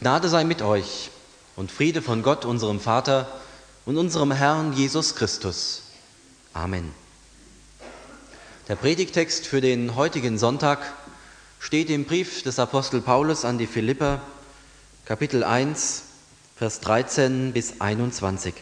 Gnade sei mit euch und Friede von Gott, unserem Vater und unserem Herrn Jesus Christus. Amen. Der Predigttext für den heutigen Sonntag steht im Brief des Apostel Paulus an die Philipper, Kapitel 1, Vers 13 bis 21.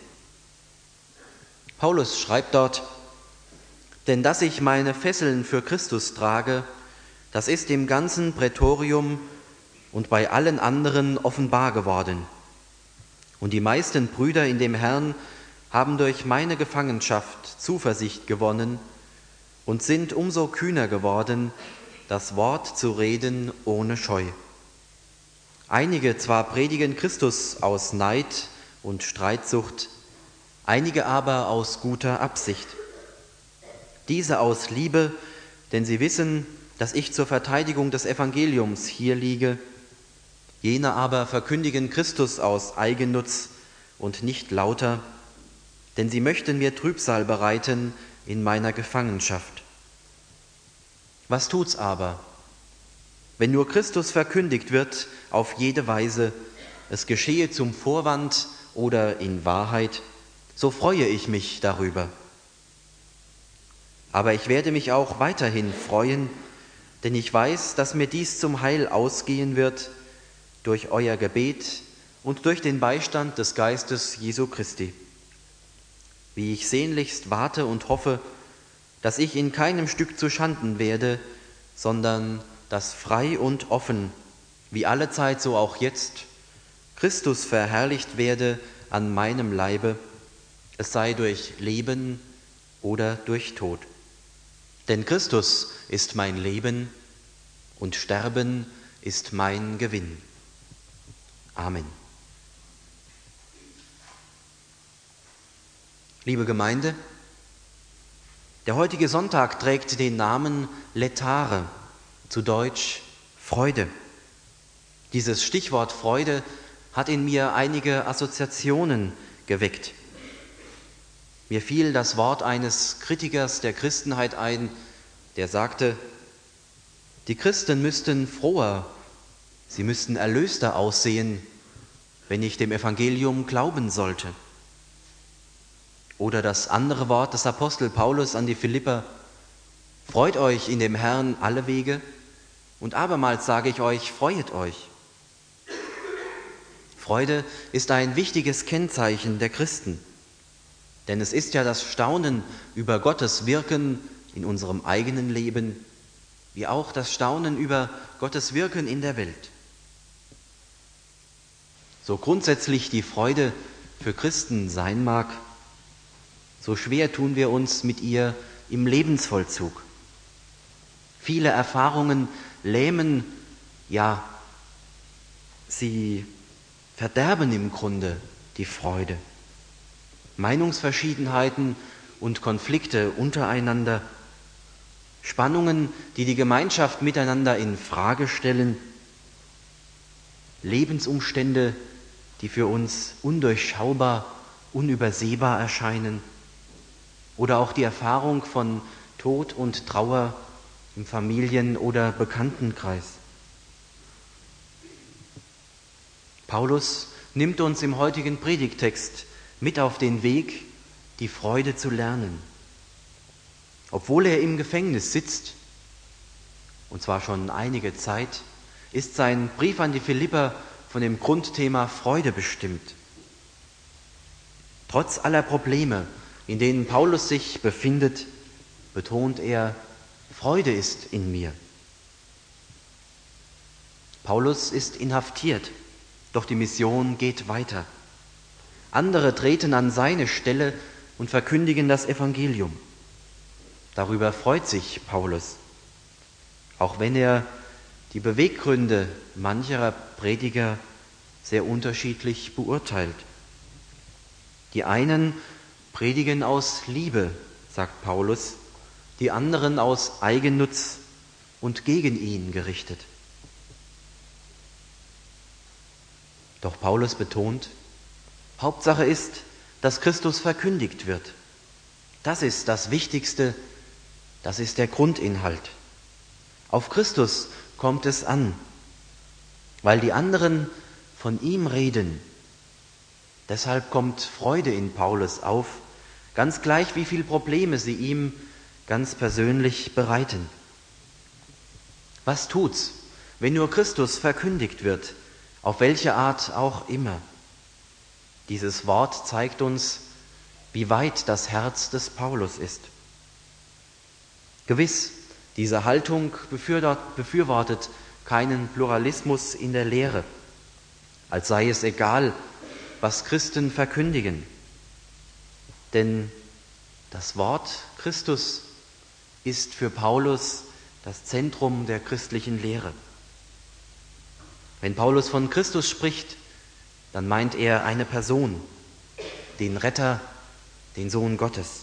Paulus schreibt dort: Denn dass ich meine Fesseln für Christus trage, das ist im ganzen Prätorium und bei allen anderen offenbar geworden. Und die meisten Brüder in dem Herrn haben durch meine Gefangenschaft Zuversicht gewonnen und sind umso kühner geworden, das Wort zu reden ohne Scheu. Einige zwar predigen Christus aus Neid und Streitsucht, einige aber aus guter Absicht. Diese aus Liebe, denn sie wissen, dass ich zur Verteidigung des Evangeliums hier liege. Jene aber verkündigen Christus aus Eigennutz und nicht lauter, denn sie möchten mir Trübsal bereiten in meiner Gefangenschaft. Was tut's aber? Wenn nur Christus verkündigt wird auf jede Weise, es geschehe zum Vorwand oder in Wahrheit, so freue ich mich darüber. Aber ich werde mich auch weiterhin freuen, denn ich weiß, dass mir dies zum Heil ausgehen wird, durch euer Gebet und durch den Beistand des Geistes Jesu Christi. Wie ich sehnlichst warte und hoffe, dass ich in keinem Stück zu Schanden werde, sondern dass frei und offen, wie allezeit so auch jetzt, Christus verherrlicht werde an meinem Leibe, es sei durch Leben oder durch Tod. Denn Christus ist mein Leben und Sterben ist mein Gewinn. Amen. Liebe Gemeinde, der heutige Sonntag trägt den Namen Laetare, zu Deutsch Freude. Dieses Stichwort Freude hat in mir einige Assoziationen geweckt. Mir fiel das Wort eines Kritikers der Christenheit ein, der sagte, die Christen müssten froher, sie müssten erlöster aussehen, wenn ich dem Evangelium glauben sollte. Oder das andere Wort des Apostel Paulus an die Philipper: Freut euch in dem Herrn alle Wege, und abermals sage ich euch, freuet euch. Freude ist ein wichtiges Kennzeichen der Christen, denn es ist ja das Staunen über Gottes Wirken in unserem eigenen Leben, wie auch das Staunen über Gottes Wirken in der Welt. So grundsätzlich die Freude für Christen sein mag, so schwer tun wir uns mit ihr im Lebensvollzug. Viele Erfahrungen lähmen, ja, sie verderben im Grunde die Freude. Meinungsverschiedenheiten und Konflikte untereinander, Spannungen, die die Gemeinschaft miteinander in Frage stellen, Lebensumstände, die für uns undurchschaubar, unübersehbar erscheinen, oder auch die Erfahrung von Tod und Trauer im Familien- oder Bekanntenkreis. Paulus nimmt uns im heutigen Predigttext mit auf den Weg, die Freude zu lernen. Obwohl er im Gefängnis sitzt, und zwar schon einige Zeit, ist sein Brief an die Philipper von dem Grundthema Freude bestimmt. Trotz aller Probleme, in denen Paulus sich befindet, betont er, Freude ist in mir. Paulus ist inhaftiert, doch die Mission geht weiter. Andere treten an seine Stelle und verkündigen das Evangelium. Darüber freut sich Paulus, auch wenn er die Beweggründe mancher Prediger sehr unterschiedlich beurteilt. Die einen predigen aus Liebe, sagt Paulus, die anderen aus Eigennutz und gegen ihn gerichtet. Doch Paulus betont, Hauptsache ist, dass Christus verkündigt wird. Das ist das Wichtigste, das ist der Grundinhalt. Auf Christus kommt es an, weil die anderen von ihm reden. Deshalb kommt Freude in Paulus auf, ganz gleich, wie viele Probleme sie ihm ganz persönlich bereiten. Was tut's, wenn nur Christus verkündigt wird, auf welche Art auch immer? Dieses Wort zeigt uns, wie weit das Herz des Paulus ist. Gewiss, diese Haltung befürwortet keinen Pluralismus in der Lehre, als sei es egal, was Christen verkündigen. Denn das Wort Christus ist für Paulus das Zentrum der christlichen Lehre. Wenn Paulus von Christus spricht, dann meint er eine Person, den Retter, den Sohn Gottes.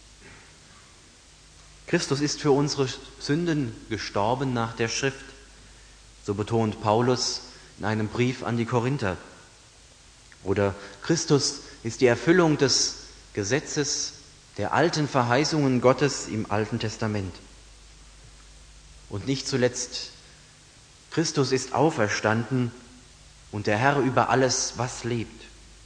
Christus ist für unsere Sünden gestorben nach der Schrift, so betont Paulus in einem Brief an die Korinther. Oder Christus ist die Erfüllung des Gesetzes, der alten Verheißungen Gottes im Alten Testament. Und nicht zuletzt, Christus ist auferstanden und der Herr über alles, was lebt.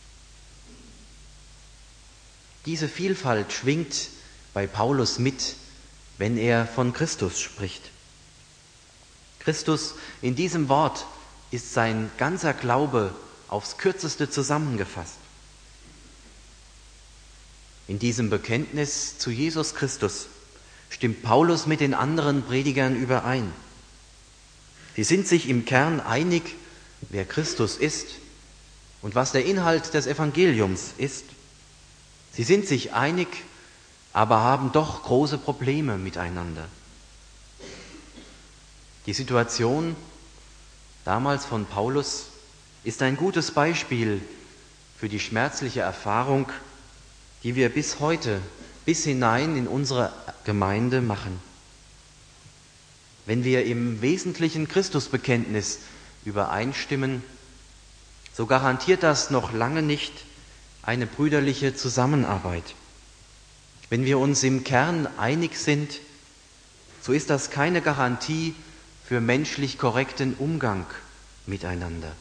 Diese Vielfalt schwingt bei Paulus mit, wenn er von Christus spricht. Christus, in diesem Wort ist sein ganzer Glaube aufs Kürzeste zusammengefasst. In diesem Bekenntnis zu Jesus Christus stimmt Paulus mit den anderen Predigern überein. Sie sind sich im Kern einig, wer Christus ist und was der Inhalt des Evangeliums ist. Sie sind sich einig, aber haben doch große Probleme miteinander. Die Situation damals von Paulus ist ein gutes Beispiel für die schmerzliche Erfahrung, die wir bis heute, bis hinein in unsere Gemeinde machen. Wenn wir im wesentlichen Christusbekenntnis übereinstimmen, so garantiert das noch lange nicht eine brüderliche Zusammenarbeit. Wenn wir uns im Kern einig sind, so ist das keine Garantie für menschlich korrekten Umgang miteinander.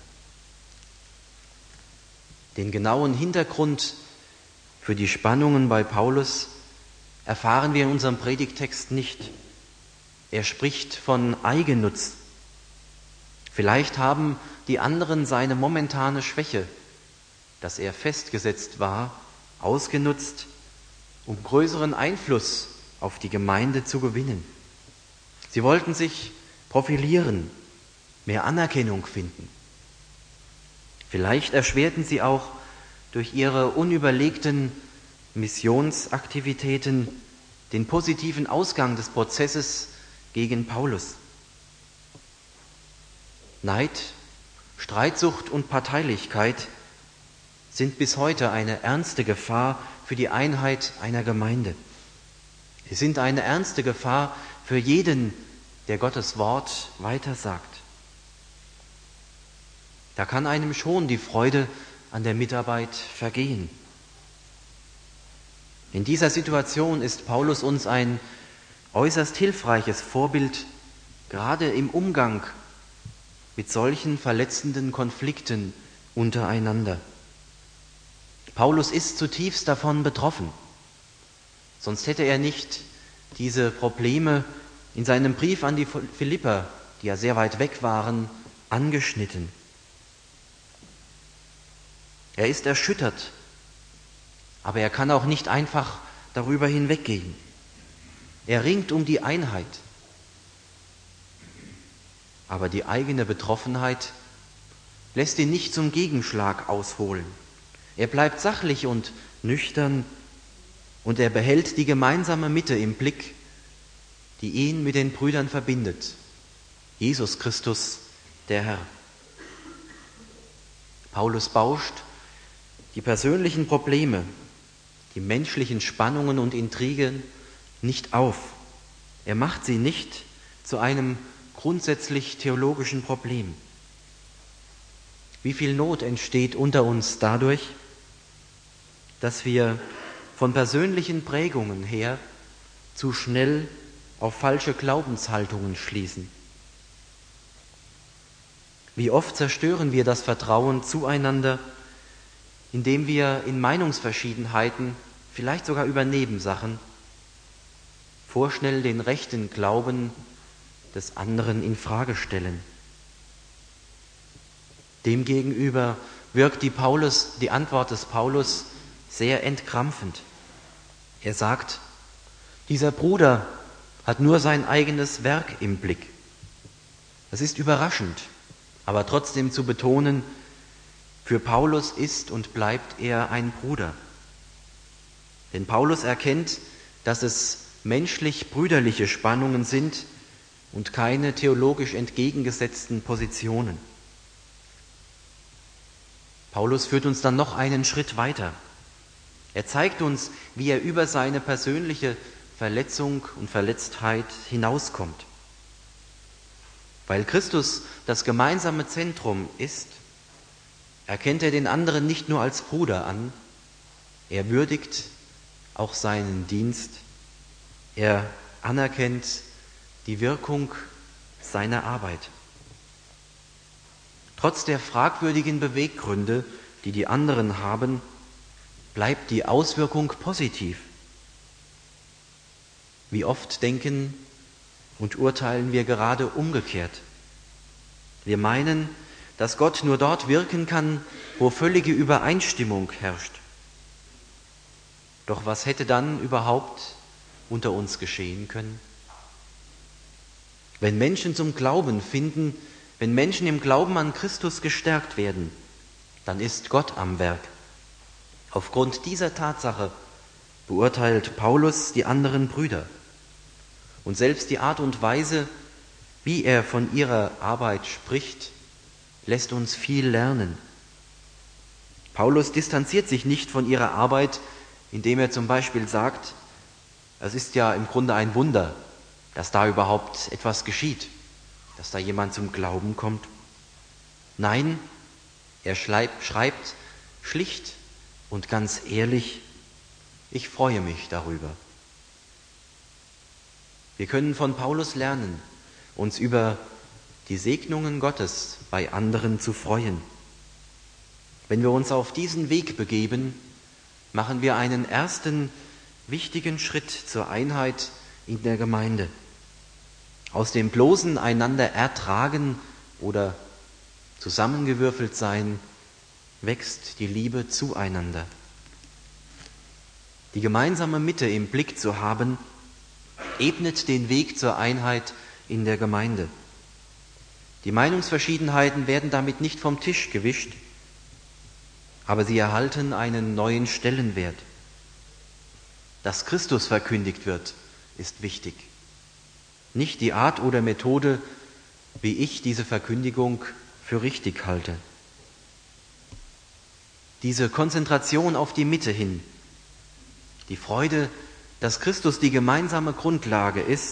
Den genauen Hintergrund für die Spannungen bei Paulus erfahren wir in unserem Predigttext nicht. Er spricht von Eigennutz. Vielleicht haben die anderen seine momentane Schwäche, dass er festgesetzt war, ausgenutzt, um größeren Einfluss auf die Gemeinde zu gewinnen. Sie wollten sich profilieren, mehr Anerkennung finden. Vielleicht erschwerten sie auch durch ihre unüberlegten Missionsaktivitäten den positiven Ausgang des Prozesses gegen Paulus. Neid, Streitsucht und Parteilichkeit sind bis heute eine ernste Gefahr für die Einheit einer Gemeinde. Sie sind eine ernste Gefahr für jeden, der Gottes Wort weitersagt. Da kann einem schon die Freude an der Mitarbeit vergehen. In dieser Situation ist Paulus uns ein äußerst hilfreiches Vorbild, gerade im Umgang mit solchen verletzenden Konflikten untereinander. Paulus ist zutiefst davon betroffen, sonst hätte er nicht diese Probleme in seinem Brief an die Philipper, die ja sehr weit weg waren, angeschnitten. Er ist erschüttert, aber er kann auch nicht einfach darüber hinweggehen. Er ringt um die Einheit. Aber die eigene Betroffenheit lässt ihn nicht zum Gegenschlag ausholen. Er bleibt sachlich und nüchtern und er behält die gemeinsame Mitte im Blick, die ihn mit den Brüdern verbindet. Jesus Christus, der Herr. Paulus bauscht die persönlichen Probleme, die menschlichen Spannungen und Intrigen nicht auf. Er macht sie nicht zu einem grundsätzlich theologischen Problem. Wie viel Not entsteht unter uns dadurch, dass wir von persönlichen Prägungen her zu schnell auf falsche Glaubenshaltungen schließen. Wie oft zerstören wir das Vertrauen zueinander, indem wir in Meinungsverschiedenheiten, vielleicht sogar über Nebensachen, vorschnell den rechten Glauben des anderen in Frage stellen. Demgegenüber wirkt die Antwort des Paulus sehr entkrampfend. Er sagt, dieser Bruder hat nur sein eigenes Werk im Blick. Das ist überraschend, aber trotzdem zu betonen, für Paulus ist und bleibt er ein Bruder. Denn Paulus erkennt, dass es menschlich-brüderliche Spannungen sind und keine theologisch entgegengesetzten Positionen. Paulus führt uns dann noch einen Schritt weiter. Er zeigt uns, wie er über seine persönliche Verletzung und Verletztheit hinauskommt. Weil Christus das gemeinsame Zentrum ist, erkennt er den anderen nicht nur als Bruder an, er würdigt auch seinen Dienst, er anerkennt die Wirkung seiner Arbeit. Trotz der fragwürdigen Beweggründe, die die anderen haben, bleibt die Auswirkung positiv. Wie oft denken und urteilen wir gerade umgekehrt. Wir meinen, dass Gott nur dort wirken kann, wo völlige Übereinstimmung herrscht. Doch was hätte dann überhaupt unter uns geschehen können? Wenn Menschen zum Glauben finden, wenn Menschen im Glauben an Christus gestärkt werden, dann ist Gott am Werk. Aufgrund dieser Tatsache beurteilt Paulus die anderen Brüder. Und selbst die Art und Weise, wie er von ihrer Arbeit spricht, lässt uns viel lernen. Paulus distanziert sich nicht von ihrer Arbeit, indem er zum Beispiel sagt, es ist ja im Grunde ein Wunder, dass da überhaupt etwas geschieht, dass da jemand zum Glauben kommt. Nein, er schreibt schlicht und ganz ehrlich, ich freue mich darüber. Wir können von Paulus lernen, uns über die Segnungen Gottes bei anderen zu freuen. Wenn wir uns auf diesen Weg begeben, machen wir einen ersten wichtigen Schritt zur Einheit in der Gemeinde. Aus dem bloßen einander ertragen oder zusammengewürfelt sein, wächst die Liebe zueinander. Die gemeinsame Mitte im Blick zu haben, ebnet den Weg zur Einheit in der Gemeinde. Die Meinungsverschiedenheiten werden damit nicht vom Tisch gewischt, aber sie erhalten einen neuen Stellenwert. Dass Christus verkündigt wird, ist wichtig. Nicht die Art oder Methode, wie ich diese Verkündigung für richtig halte. Diese Konzentration auf die Mitte hin, die Freude, dass Christus die gemeinsame Grundlage ist,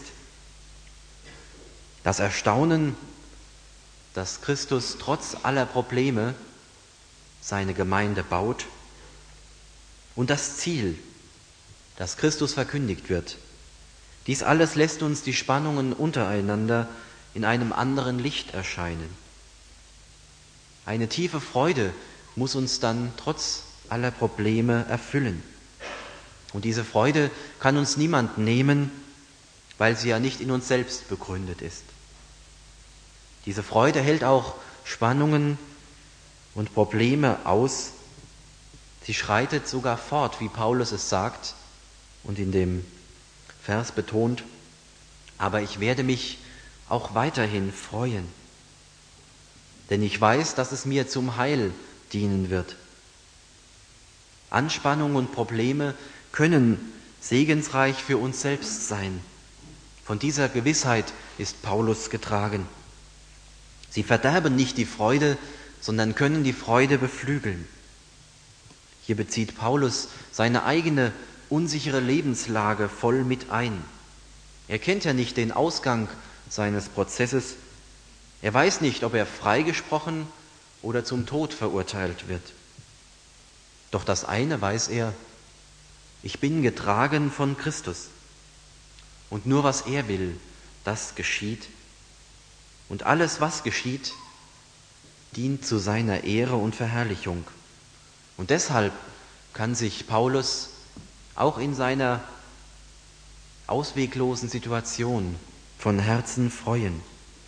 das Erstaunen, dass Christus trotz aller Probleme seine Gemeinde baut und das Ziel, dass Christus verkündigt wird. Dies alles lässt uns die Spannungen untereinander in einem anderen Licht erscheinen. Eine tiefe Freude muss uns dann trotz aller Probleme erfüllen. Und diese Freude kann uns niemand nehmen, weil sie ja nicht in uns selbst begründet ist. Diese Freude hält auch Spannungen und Probleme aus. Sie schreitet sogar fort, wie Paulus es sagt und in dem Vers betont, aber ich werde mich auch weiterhin freuen, denn ich weiß, dass es mir zum Heil dienen wird. Anspannung und Probleme können segensreich für uns selbst sein. Von dieser Gewissheit ist Paulus getragen. Sie verderben nicht die Freude, sondern können die Freude beflügeln. Hier bezieht Paulus seine eigene unsichere Lebenslage voll mit ein. Er kennt ja nicht den Ausgang seines Prozesses. Er weiß nicht, ob er freigesprochen oder zum Tod verurteilt wird. Doch das eine weiß er: Ich bin getragen von Christus. Und nur was er will, das geschieht. Und alles, was geschieht, dient zu seiner Ehre und Verherrlichung. Und deshalb kann sich Paulus auch in seiner ausweglosen Situation von Herzen freuen.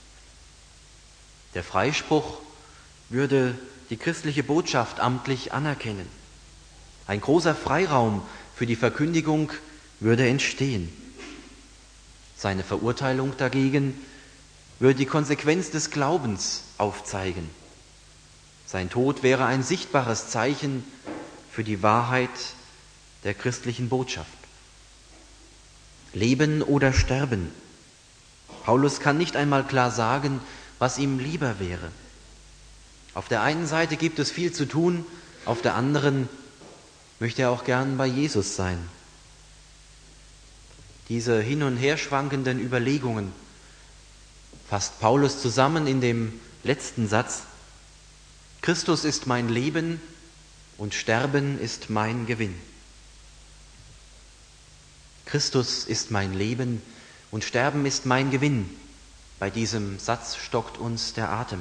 Der Freispruch würde die christliche Botschaft amtlich anerkennen. Ein großer Freiraum für die Verkündigung würde entstehen. Seine Verurteilung dagegen würde die Konsequenz des Glaubens aufzeigen. Sein Tod wäre ein sichtbares Zeichen für die Wahrheit der christlichen Botschaft. Leben oder sterben. Paulus kann nicht einmal klar sagen, was ihm lieber wäre. Auf der einen Seite gibt es viel zu tun, auf der anderen möchte er auch gern bei Jesus sein. Diese hin- und her schwankenden Überlegungen fasst Paulus zusammen in dem letzten Satz: Christus ist mein Leben und Sterben ist mein Gewinn. Christus ist mein Leben und Sterben ist mein Gewinn. Bei diesem Satz stockt uns der Atem.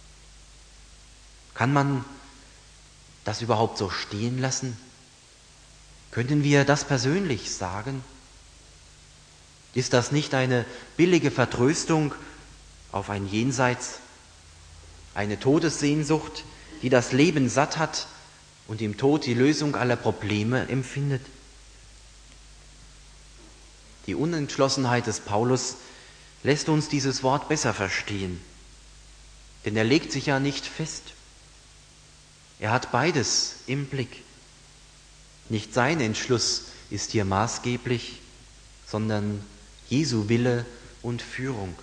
Kann man das überhaupt so stehen lassen? Können wir das persönlich sagen? Ist das nicht eine billige Vertröstung auf ein Jenseits, eine Todessehnsucht, die das Leben satt hat und im Tod die Lösung aller Probleme empfindet? Die Unentschlossenheit des Paulus lässt uns dieses Wort besser verstehen, denn er legt sich ja nicht fest. Er hat beides im Blick. Nicht sein Entschluss ist hier maßgeblich, sondern Jesu Wille und Führung.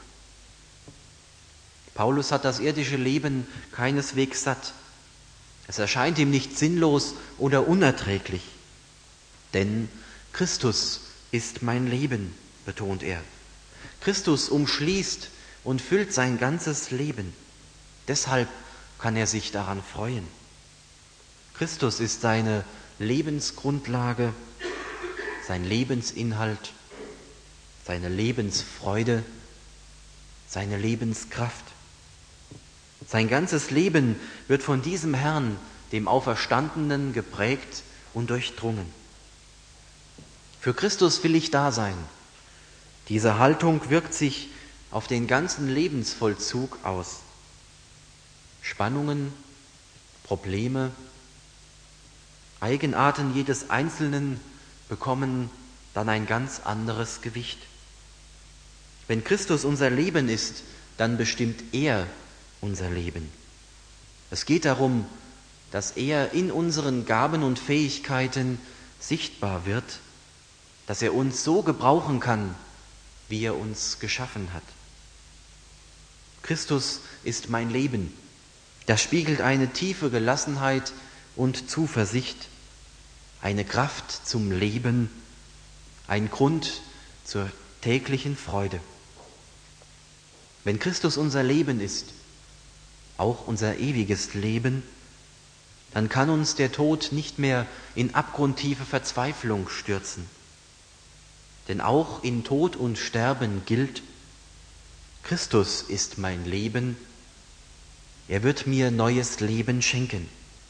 Paulus hat das irdische Leben keineswegs satt. Es erscheint ihm nicht sinnlos oder unerträglich. Denn Christus ist mein Leben, betont er. Christus umschließt und füllt sein ganzes Leben. Deshalb kann er sich daran freuen. Christus ist seine Lebensgrundlage, sein Lebensinhalt, seine Lebensfreude, seine Lebenskraft. Sein ganzes Leben wird von diesem Herrn, dem Auferstandenen, geprägt und durchdrungen. Für Christus will ich da sein. Diese Haltung wirkt sich auf den ganzen Lebensvollzug aus. Spannungen, Probleme, Eigenarten jedes Einzelnen bekommen dann ein ganz anderes Gewicht. Wenn Christus unser Leben ist, dann bestimmt er unser Leben. Es geht darum, dass er in unseren Gaben und Fähigkeiten sichtbar wird, dass er uns so gebrauchen kann, wie er uns geschaffen hat. Christus ist mein Leben. Das spiegelt eine tiefe Gelassenheit und Zuversicht, eine Kraft zum Leben, ein Grund zur täglichen Freude. Wenn Christus unser Leben ist, auch unser ewiges Leben, dann kann uns der Tod nicht mehr in abgrundtiefe Verzweiflung stürzen. Denn auch in Tod und Sterben gilt: Christus ist mein Leben, er wird mir neues Leben schenken.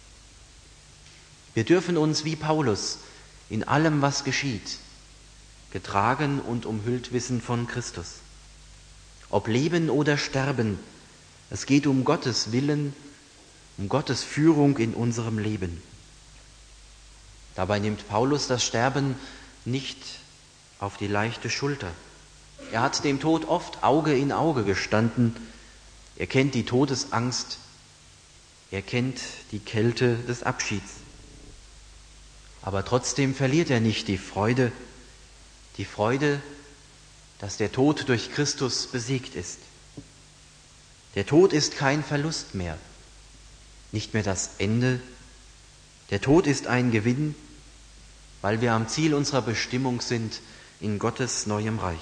Wir dürfen uns wie Paulus in allem, was geschieht, getragen und umhüllt wissen von Christus. Ob Leben oder Sterben, es geht um Gottes Willen, um Gottes Führung in unserem Leben. Dabei nimmt Paulus das Sterben nicht auf die leichte Schulter. Er hat dem Tod oft Auge in Auge gestanden. Er kennt die Todesangst. Er kennt die Kälte des Abschieds. Aber trotzdem verliert er nicht die Freude, dass der Tod durch Christus besiegt ist. Der Tod ist kein Verlust mehr, nicht mehr das Ende. Der Tod ist ein Gewinn, weil wir am Ziel unserer Bestimmung sind in Gottes neuem Reich.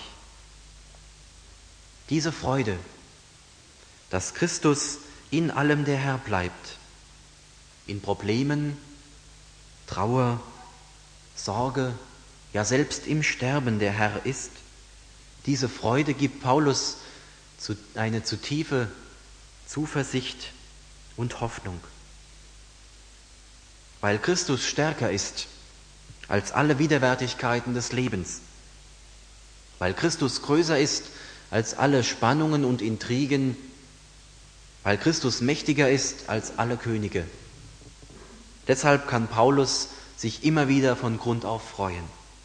Diese Freude, dass Christus in allem der Herr bleibt, in Problemen, Trauer, Sorge, ja selbst im Sterben der Herr ist, diese Freude gibt Paulus eine zu tiefe Zuversicht und Hoffnung. Weil Christus stärker ist als alle Widerwärtigkeiten des Lebens, weil Christus größer ist als alle Spannungen und Intrigen, weil Christus mächtiger ist als alle Könige. Deshalb kann Paulus sich immer wieder von Grund auf freuen.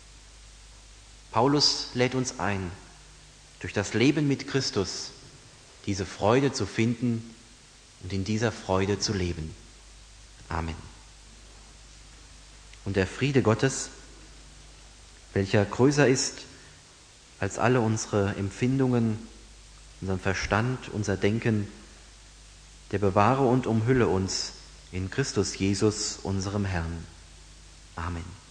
Paulus lädt uns ein, durch das Leben mit Christus diese Freude zu finden und in dieser Freude zu leben. Amen. Und der Friede Gottes, welcher größer ist als alle unsere Empfindungen, unseren Verstand, unser Denken, der bewahre und umhülle uns in Christus Jesus, unserem Herrn. Amen.